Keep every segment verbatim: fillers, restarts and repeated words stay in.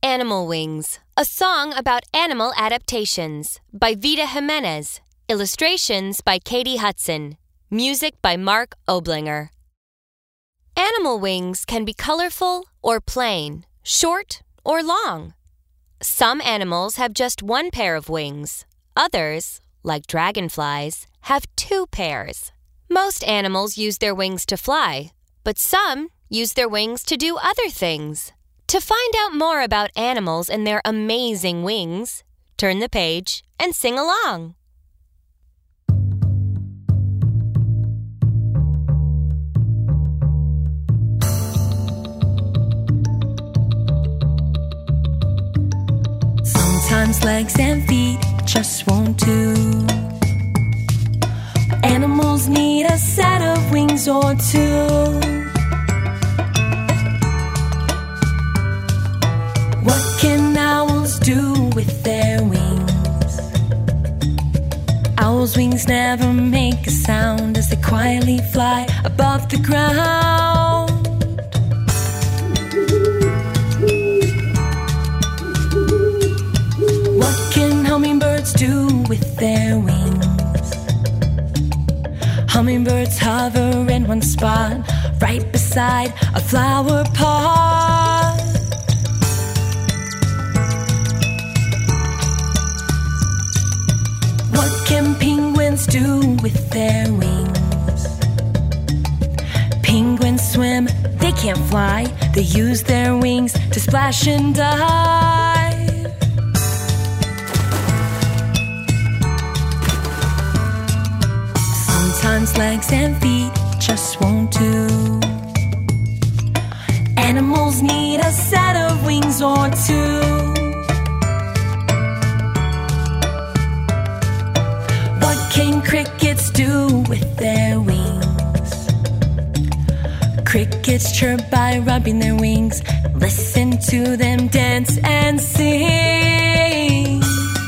Animal Wings, a song about animal adaptations by Vita Jimenez. Illustrations by Katie Hudson. Music by Mark Oblinger. Animal wings can be colorful or plain, short or long. Some animals have just one pair of wings. Others, like dragonflies, have two pairs. Most animals use their wings to fly, but some use their wings to do other things. To find out more about animals and their amazing wings, turn the page and sing along. Sometimes legs and feet just won't do. Animals need a set of wings or two. What can owls do with their wings? Owls' wings never make a sound as they quietly fly above the ground. What can hummingbirds do with their wings? Hummingbirds hover in one spot, right beside a flower pot. What can penguins do with their wings? Penguins swim, they can't fly. They use their wings to splash and dive. Sometimes legs and feet just won't do. Animals need a set of wings or two. What can crickets do with their wings? Crickets chirp by rubbing their wings. Listen to them dance and sing.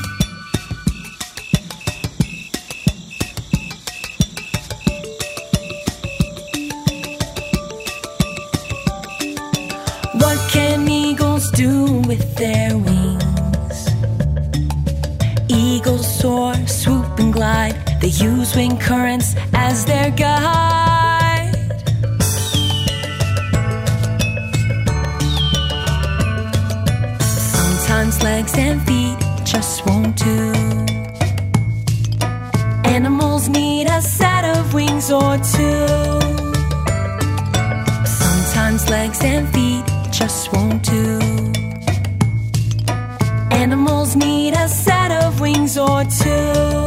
What can eagles do with their wings? Eagles soar, swoop and glide. They use wing currents as their guide. Sometimes legs and feet just won't do. Animals need a set of wings or two. Sometimes legs and feet just won't do. Animals need a set of wings or two.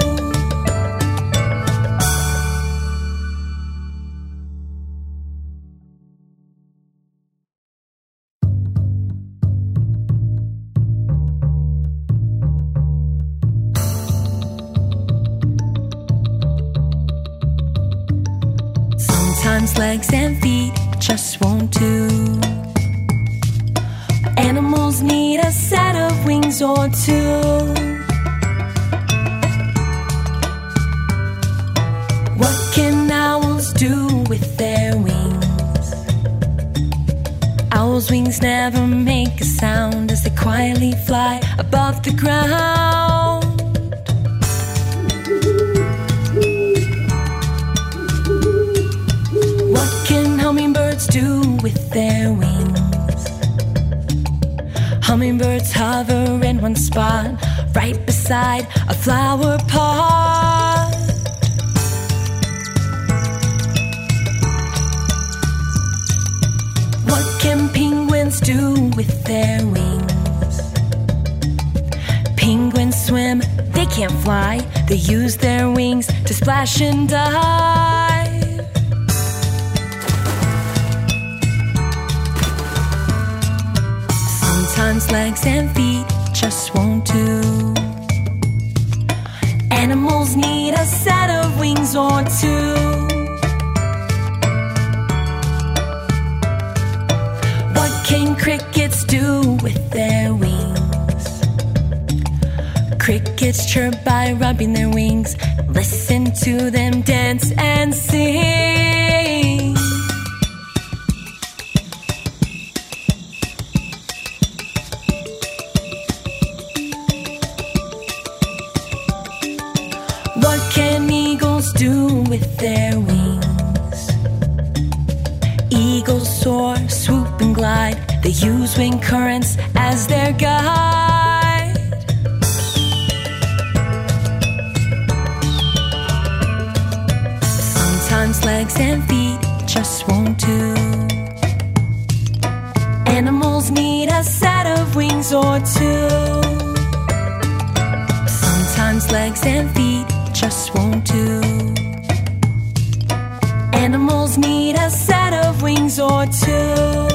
Sometimes legs and feet just won't do. Animals need a set of wings or two. What can owls do with their wings? Owls' wings never make a sound as they quietly fly above the ground. What can hummingbirds do with their wings? Hummingbirds hover in one spot, right beside a flower pot. What can penguins do with their wings? Penguins swim, they can't fly. They use their wings to splash and dive. Sometimes legs and feet just won't do. Animals need a set of wings or two. What can crickets do with their wings? Crickets chirp by rubbing their wings. Listen to them dance and sing. They use wind currents as their guide. Sometimes legs and feet just won't do. Animals need a set of wings or two. Sometimes legs and feet just won't do. Animals need a set of wings or two.